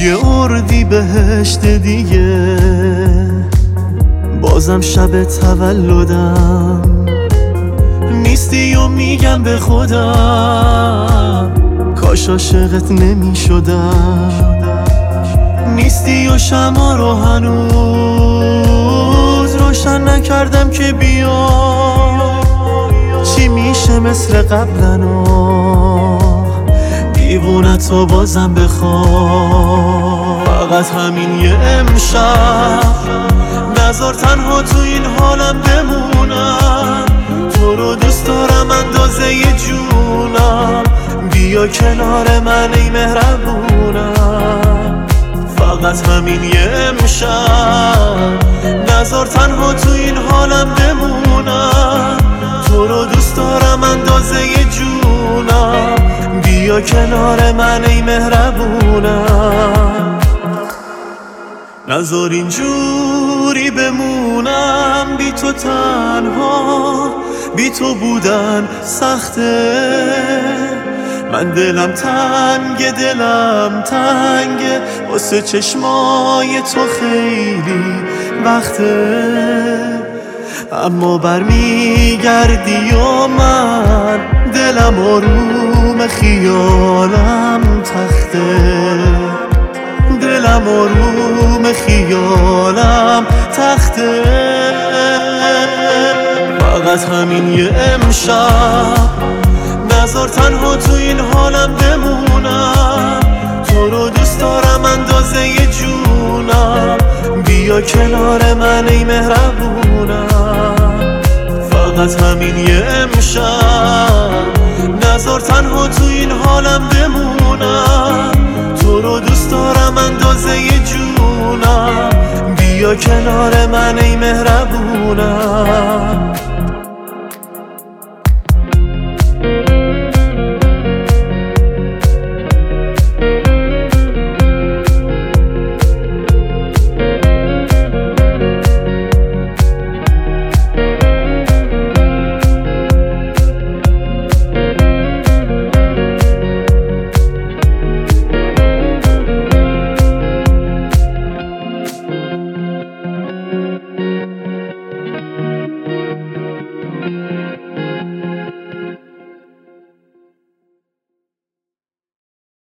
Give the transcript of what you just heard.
یه اردی بهشت دیگه، بازم شب تولدم نیستی و میگم به خودم کاش عاشقت نمی شدم. نیستی و شمع رو هنوز روشن نکردم که بیا چی میشه مثل قبلنا دیوونتو بازم بخوام. فقط همین یه امشب نذار تنها تو این حالم بمونم. تو رو دوست دارم اندازه ی جونم، بیا کنار من ای مهربونم. فقط همین یه امشب نذار تنها تو این حالم بمونم. تو رو دوست دارم اندازه ی جونم، بیا کنار من ای مهربونم. نذار اینجوری بمونم بی تو تنها، بی تو بودن سخته. من دلم تنگه واسه چشمای تو خیلی وقته. اما برمیگردی و من دلم آروم خیالم تخته. دلم آروم خیالم تخته. فقط همین یه امشب نذار تنها تو این حالم بمونم. تو رو دوست دارم اندازه ی جونم، بیا کنار من ای مهربونم. فقط همین یه امشب نذار تنها تو این حالم بمونم. تو رو دوست دارم اندازه ی جونم، بیا کنار من ای مهربونم.